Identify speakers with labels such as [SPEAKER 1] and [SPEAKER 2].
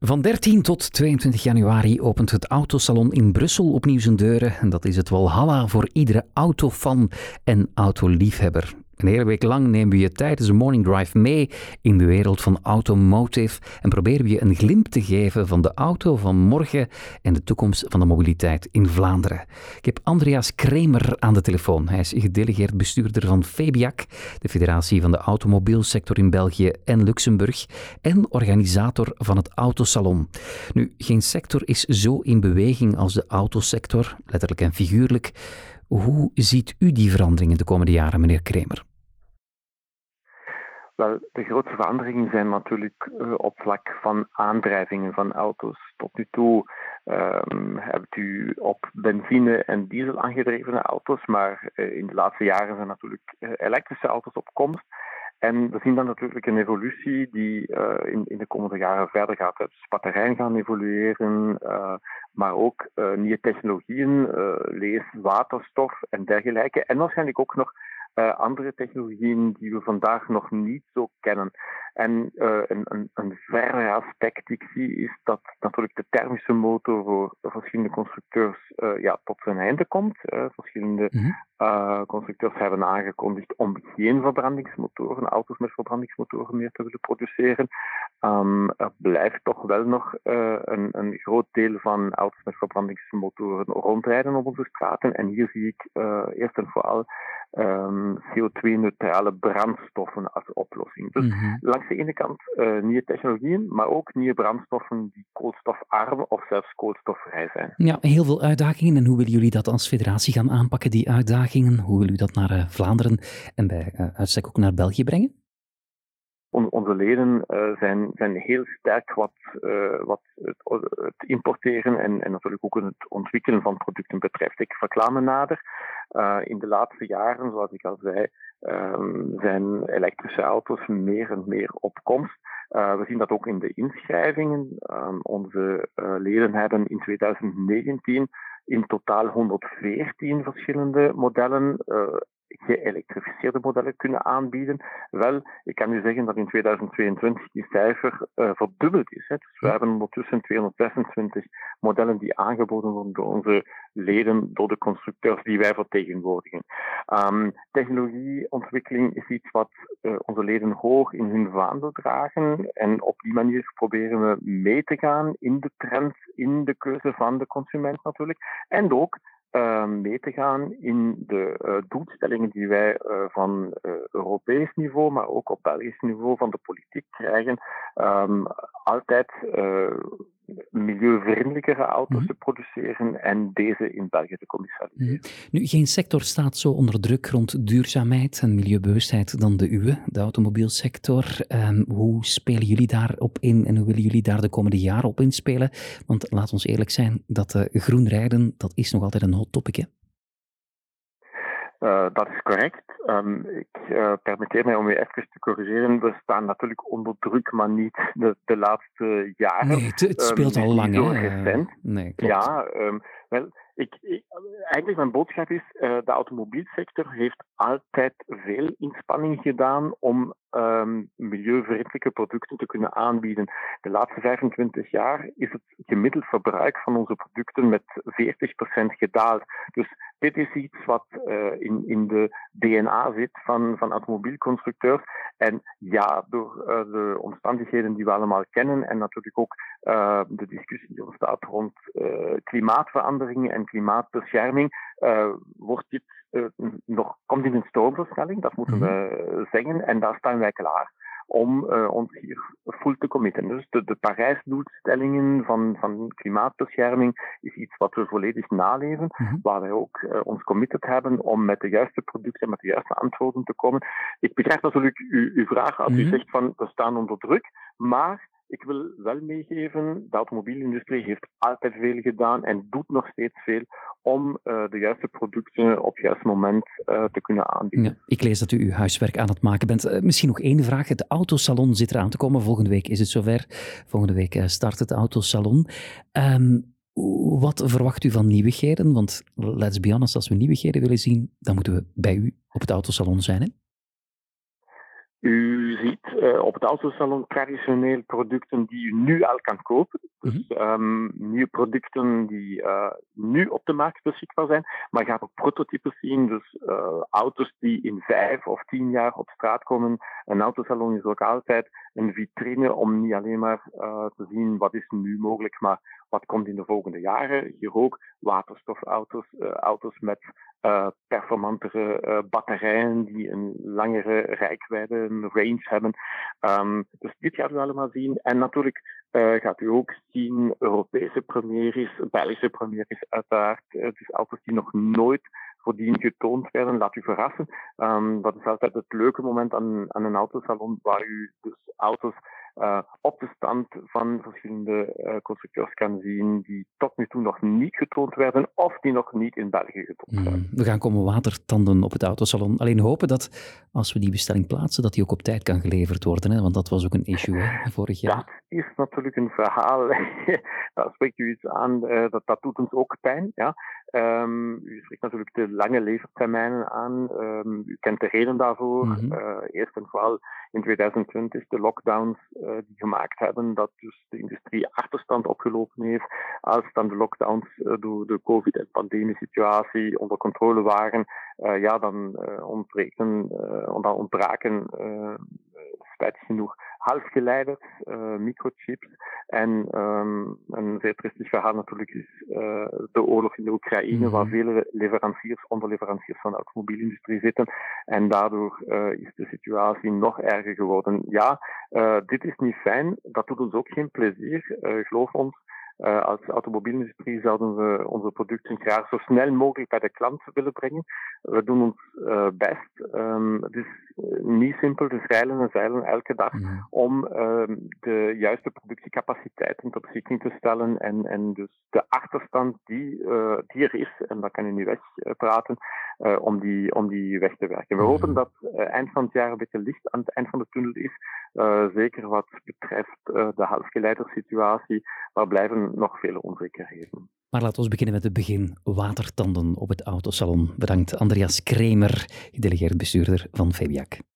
[SPEAKER 1] Van 13 tot 22 januari opent het Autosalon in Brussel opnieuw zijn deuren. En dat is het walhalla voor iedere autofan en autoliefhebber. Een hele week lang nemen we je tijdens de Morning Drive mee in de wereld van automotive en proberen we je een glimp te geven van de auto van morgen en de toekomst van de mobiliteit in Vlaanderen. Ik heb Andreas Kremer aan de telefoon. Hij is gedelegeerd bestuurder van FEBIAC, de Federatie van de Automobielsector in België en Luxemburg, en organisator van het Autosalon. Nu, geen sector is zo in beweging als de autosector, letterlijk en figuurlijk. Hoe ziet u die veranderingen de komende jaren, meneer Kremer?
[SPEAKER 2] Wel, de grootste veranderingen zijn natuurlijk op vlak van aandrijvingen van auto's. Tot nu toe hebt u op benzine- en diesel aangedreven auto's, maar in de laatste jaren zijn natuurlijk elektrische auto's op komst. En we zien dan natuurlijk een evolutie die in de komende jaren verder gaat. Dus batterijen gaan evolueren, maar ook nieuwe technologieën, lees waterstof en dergelijke. En waarschijnlijk ook nog andere technologieën die we vandaag nog niet zo kennen. En een verder aspect die ik zie is dat natuurlijk de thermische motor voor verschillende constructeurs tot zijn einde komt. Verschillende constructeurs hebben aangekondigd om geen verbrandingsmotoren, auto's met verbrandingsmotoren meer te willen produceren. Er blijft toch wel nog een groot deel van auto's met verbrandingsmotoren rondrijden op onze straten. En hier zie ik eerst en vooral CO2-neutrale brandstoffen als oplossing. Dus langs de ene kant nieuwe technologieën, maar ook nieuwe brandstoffen die koolstofarm of zelfs koolstofvrij zijn.
[SPEAKER 1] Ja, heel veel uitdagingen. En hoe willen jullie dat als federatie gaan aanpakken, die uitdagingen? Hoe willen jullie dat naar Vlaanderen en bij uitstek ook naar België brengen?
[SPEAKER 2] Onze leden zijn heel sterk wat het importeren en natuurlijk ook het ontwikkelen van producten betreft. Ik verklaar me nader. In de laatste jaren, zoals ik al zei, zijn elektrische auto's meer en meer op komst. We zien dat ook in de inschrijvingen. Onze leden hebben in 2019 in totaal 114 verschillende modellen geëlektrificeerde modellen kunnen aanbieden. Wel, ik kan u zeggen dat in 2022 die cijfer verdubbeld is. Dus we hebben ondertussen 226 modellen die aangeboden worden door onze leden, door de constructeurs die wij vertegenwoordigen. Technologieontwikkeling is iets wat onze leden hoog in hun vaandel dragen en op die manier proberen we mee te gaan in de trend, in de keuze van de consument natuurlijk. En ook mee te gaan in de doelstellingen die wij van Europees niveau, maar ook op Belgisch niveau van de politiek krijgen. Altijd milieuvriendelijkere auto's te produceren en deze in België te commercialiseren.
[SPEAKER 1] Nu, geen sector staat zo onder druk rond duurzaamheid en milieubewustheid dan de uwe, de automobielsector. Hoe spelen jullie daarop in en hoe willen jullie daar de komende jaren op inspelen? Want laat ons eerlijk zijn, dat groen rijden, dat is nog altijd een hot topic, hè?
[SPEAKER 2] Dat is correct. Ik permitteer mij om u even te corrigeren. We staan natuurlijk onder druk, maar niet de laatste jaren.
[SPEAKER 1] Nee, het speelt al lang,
[SPEAKER 2] zo
[SPEAKER 1] hè?
[SPEAKER 2] recent.
[SPEAKER 1] Nee, klopt.
[SPEAKER 2] Ja, wel, eigenlijk mijn boodschap is, de automobielsector heeft altijd veel inspanning gedaan om milieuvriendelijke producten te kunnen aanbieden. De laatste 25 jaar is het gemiddeld verbruik van onze producten met 40% gedaald. Dus dit is iets wat in de DNA zit van automobielconstructeurs. En ja, door de omstandigheden die we allemaal kennen en natuurlijk ook de discussie die ontstaat rond klimaatverandering en klimaatbescherming, komt in een stroomversnelling, dat moeten we zeggen, en daar staan wij klaar om ons hier full te committen. Dus de Parijsdoelstellingen van klimaatbescherming is iets wat we volledig naleven, waar wij ook ons committed hebben om met de juiste producten en met de juiste antwoorden te komen. Ik begrijp natuurlijk uw vraag als u zegt van we staan onder druk, maar ik wil wel meegeven, de automobielindustrie heeft altijd veel gedaan en doet nog steeds veel om de juiste producten op het juiste moment te kunnen aanbieden.
[SPEAKER 1] Ja, ik lees dat u uw huiswerk aan het maken bent. Misschien nog één vraag. Het Autosalon zit eraan te komen. Volgende week is het zover. Volgende week start het Autosalon. Wat verwacht u van nieuwigheden? Want let's be honest, als we nieuwigheden willen zien, dan moeten we bij u op het Autosalon zijn, hè?
[SPEAKER 2] U ziet op het autosalon traditioneel producten die u nu al kan kopen. Dus nieuwe producten die nu op de markt beschikbaar zijn. Maar je gaat ook prototypes zien. Dus auto's die in 5 of 10 jaar op straat komen. Een autosalon is ook altijd een vitrine om niet alleen maar te zien wat is nu mogelijk, maar wat komt in de volgende jaren. Hier ook waterstofauto's, auto's met performantere batterijen die een langere reikwijdte, een range hebben. Dus dit gaat u allemaal zien. En natuurlijk gaat u ook zien Europese premieres, Belgische premieres uiteraard. Dus auto's die nog nooit voordien getoond werden. Laat u verrassen. Dat is altijd het leuke moment aan een autosalon, waar u dus auto's op de stand van verschillende constructeurs kan zien die tot nu toe nog niet getoond werden of die nog niet in België getoond werden.
[SPEAKER 1] We gaan komen watertanden op het autosalon. Alleen hopen dat als we die bestelling plaatsen, dat die ook op tijd kan geleverd worden. Hè? Want dat was ook een issue vorig jaar.
[SPEAKER 2] Dat is natuurlijk een verhaal. Daar spreekt u iets aan. Dat doet ons ook pijn. Ja. U spreekt natuurlijk de lange levertermijnen aan. U kent de reden daarvoor. Eerst en vooral in 2020 de lockdowns die gemaakt hebben, dat dus de industrie achterstand opgelopen heeft. Als dan de lockdowns door de COVID- en pandemiesituatie onder controle waren, dan ontbraken spijtig genoeg halfgeleiders, microchips. En een zeer tristig verhaal natuurlijk is de oorlog in de Oekraïne, waar vele onderleveranciers van de automobielindustrie zitten. En daardoor is de situatie nog erger geworden. Ja, dit is niet fijn. Dat doet ons ook geen plezier. Geloof ons. Als automobielindustrie zouden we onze producten graag zo snel mogelijk bij de klant willen brengen. We doen ons best. Het is niet simpel, dus rijlen en zeilen elke dag om de juiste productiecapaciteiten tot beschikking te stellen en dus de achterstand die er is, en dat kan je niet wegpraten, om die weg te werken. We hopen dat eind van het jaar een beetje licht aan het eind van de tunnel is, zeker wat betreft de halfgeleidersituatie. Daar blijven nog vele onzekerheden.
[SPEAKER 1] Maar laten we beginnen met het begin. Watertanden op het autosalon. Bedankt Andreas Kremer, gedelegeerd bestuurder van Febiac.